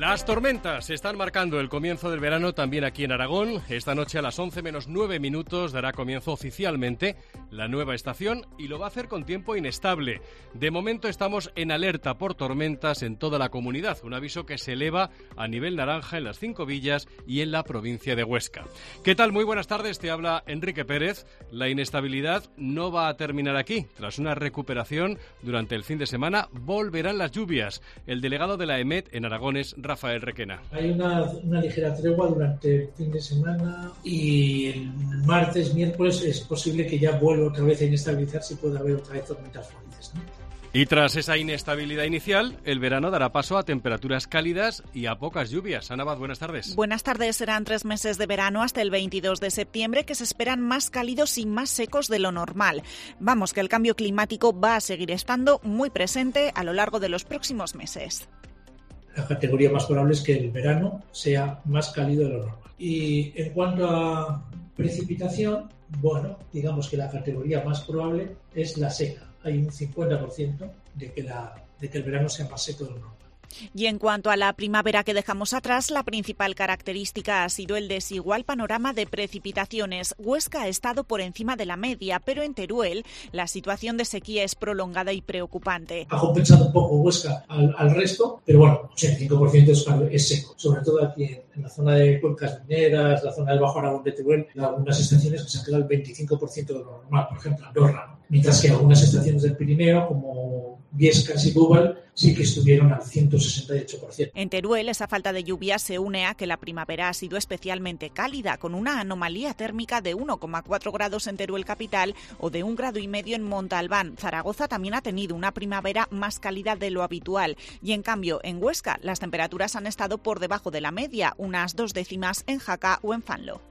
Las tormentas están marcando el comienzo del verano también aquí en Aragón. Esta noche a las 11 menos 9 minutos dará comienzo oficialmente la nueva estación y lo va a hacer con tiempo inestable. De momento estamos en alerta por tormentas en toda la comunidad, un aviso que se eleva a nivel naranja en las 5 villas y en la provincia de Huesca. ¿Qué tal? Muy buenas tardes, te habla Enrique Pérez. La inestabilidad no va a terminar aquí. Tras una recuperación durante el fin de semana, volverán las lluvias. El delegado de la EMET en Aragón es Rafael Requena. Hay una ligera tregua durante el fin de semana y el martes, miércoles es posible que ya vuelva otra vez a inestabilizarse y pueda haber otra vez tormentas fuertes, ¿no? Y tras esa inestabilidad inicial, el verano dará paso a temperaturas cálidas y a pocas lluvias. Ana Abad, buenas tardes. Buenas tardes. Serán 3 meses de verano hasta el 22 de septiembre que se esperan más cálidos y más secos de lo normal. Vamos, que el cambio climático va a seguir estando muy presente a lo largo de los próximos meses. La categoría más probable es que el verano sea más cálido de lo normal. Y en cuanto a precipitación, bueno, digamos que la categoría más probable es la seca. Hay un 50% de que el verano sea más seco de lo normal. Y en cuanto a la primavera que dejamos atrás, la principal característica ha sido el desigual panorama de precipitaciones. Huesca ha estado por encima de la media, pero en Teruel la situación de sequía es prolongada y preocupante. Ha compensado un poco Huesca al resto, pero bueno, 85% es seco. Sobre todo aquí en la zona de cuencas mineras, la zona del Bajo Aragón de Teruel, en algunas estaciones que se han quedado el 25% de lo normal, por ejemplo, Andorra, ¿no? Mientras que algunas estaciones del Pirineo, como Viescas y Búbal, sí que estuvieron al 168%. En Teruel, esa falta de lluvia se une a que la primavera ha sido especialmente cálida, con una anomalía térmica de 1,4 grados en Teruel capital o de 1,5 grados en Montalbán. Zaragoza también ha tenido una primavera más cálida de lo habitual. Y en cambio, en Huesca, las temperaturas han estado por debajo de la media, unas 2 décimas en Jaca o en Fanlo.